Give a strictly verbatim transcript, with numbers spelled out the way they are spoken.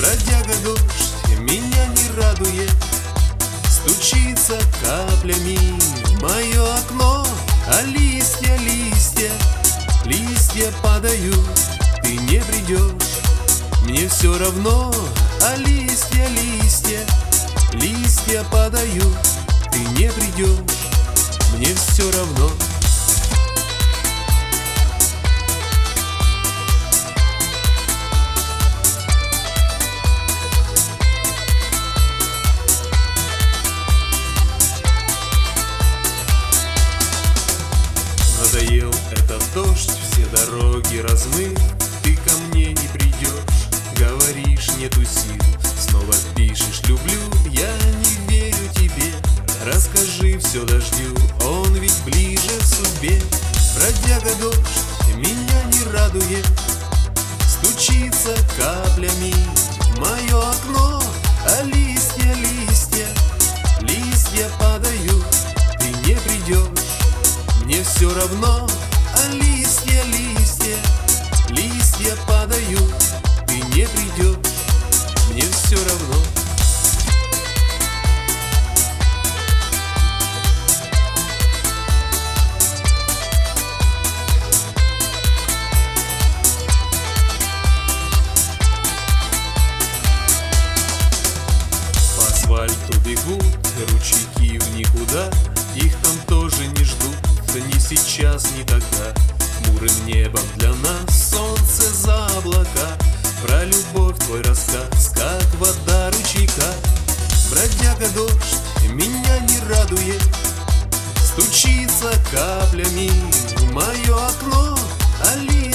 Бродяга дождь меня не радует, стучится каплями в мое окно. А листья, листья, листья падают, ты не придешь, мне все равно. А листья, листья, листья падают, ты не придешь, мне все равно. Надоел этот дождь, все дороги размыт, ты ко мне не придешь, говоришь нету сил, снова пишешь люблю, я не верю тебе. Расскажи все дождю, он ведь ближе в судьбе. Бродяга дождь меня не радует, стучится каплями в мое окно. А листья, листья, листья падают, ты не придешь, мне все равно. А листья, листья, листья падают, ты не придешь, мне все равно. По асфальту бегут ручейки в никуда, их там тоже не ждут, ни сейчас, ни тогда. Хмурым небом для нас солнце за облака. Про любовь твой рассказ, как вода ручейка. Бродяга дождь меня не радует, стучится каплями в мое окно. А